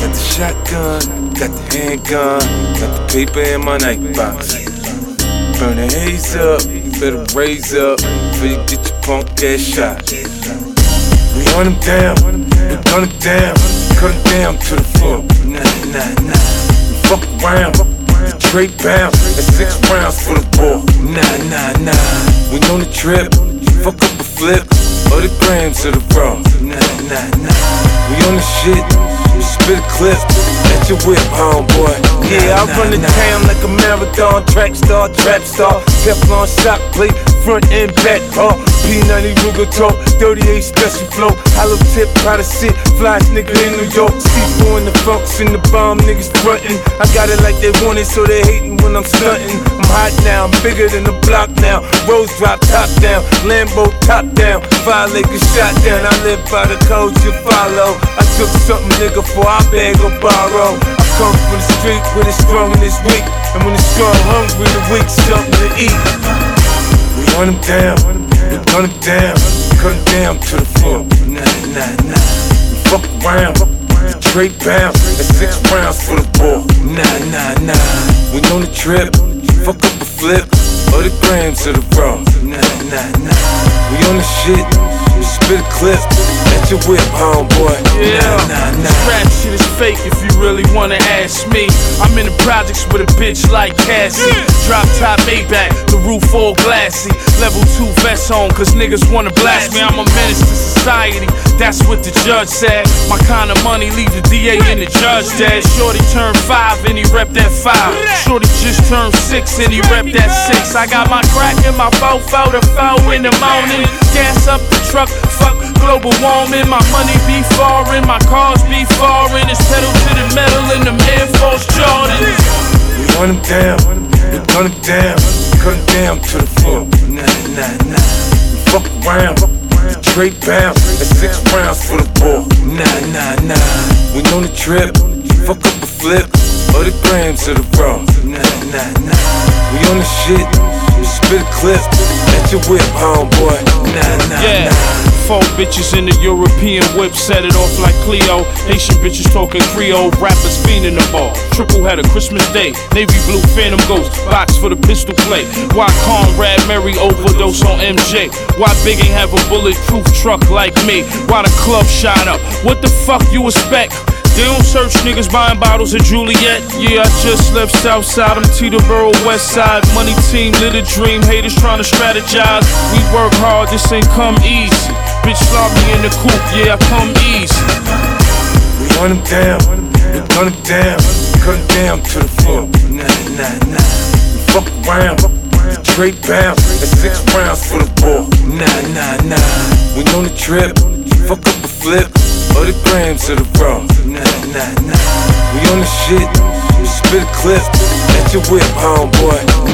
Got the shotgun, got the handgun, got the paper in my night box. Burn the haze up, better raise up before you get your punk ass shot. We hunt him down, we gun him down, cut him down to the floor. Nah, nah, nah. We fuck around, straight bound, and 6 rounds for the ball. Nah, nah, nah. We on the trip, fuck up a flip, or the grams of the raw. Nah, nah, nah. We on the shit, we spit a clip, let your whip, homeboy. Yeah, I run the town like a marathon, track star, trap star, Teflon shock plate, front and back paw. P90 Ruger talk, 38 special flow, hollow tip, powder sit, flies nigga in New York. C4 in the funks and the bomb niggas frontin'. I got it like they want it, so they hatin' when I'm stuntin'. I'm hot now, I'm bigger than the block now. Rose drop top down, Lambo top down, 5 Lakers shot down. I live by the codes you follow. I took something nigga for I beg or borrow. I come from the street where it's strong and it's weak, and when it's strong hungry, the weak something to eat. We hunt him down, we gun him down, cut him down to the floor. Nah, nah, nah. We fuck around, straight bound, and 6 rounds for the ball. Nah, nah, nah. We on the trip, fuck up a flip, or the grams of the raw. Nah, nah, nah. We on the shit, we spit a clip, let your whip, homeboy. Yeah, nah, nah, nah. rap shit is fake if you really wanna ask me. I'm in the projects with a bitch like Cassie. Drop top Maybach, the roof all glassy. Level 2 vest on, cause niggas wanna blast me. I'm a menace to society, that's what the judge said. My kind of money leave the DA and the judge dead. Shorty turned 5 and he rep that 5. Shorty just turned 6 and he rep that 6. I got my crack in my fofo to 4 in the morning. Gas up the truck, fuck global warming. My money be foreign, my cars be foreign. It's pedal to the metal in them Air Force Jordans. We hunt him down, we gun him down, cut him down to the floor. Nah, nah, nah. We fuck around, straight bound, and 6 rounds for the ball. Nah, nah, nah. We on the trip, fuck up a flip, or the grams of the raw. Nah, nah, nah. We on the shit, we spit a clip, let your whip, homeboy. Nah, nah, yeah. nah. 4 bitches in the European whip, set it off like Cleo. Haitian bitches talking Creole, rappers fiending the ball. Triple had a Christmas Day, navy blue Phantom Ghost, box for the pistol play. Why Conrad Mary overdose on MJ? Why Big ain't have a bulletproof truck like me? Why the club shot up? What the fuck you expect? They don't search niggas buying bottles of Juliet. Yeah, I just left Southside, I'm Teterboro Westside. Money team, lit a dream, haters trying to strategize. We work hard, this ain't come easy. Bitch slap me in the coupe, yeah, I come easy. We hunt him down, we gun him down, cut him down to the floor. Nah, nah, nah. We fuck around, straight bound, and 6 rounds for the ball. Nah, nah, nah. We on the trip, fuck up a flip, or the grams of the raw. Nah, nah, nah. We on the shit, we spit a clip, let your whip, homeboy.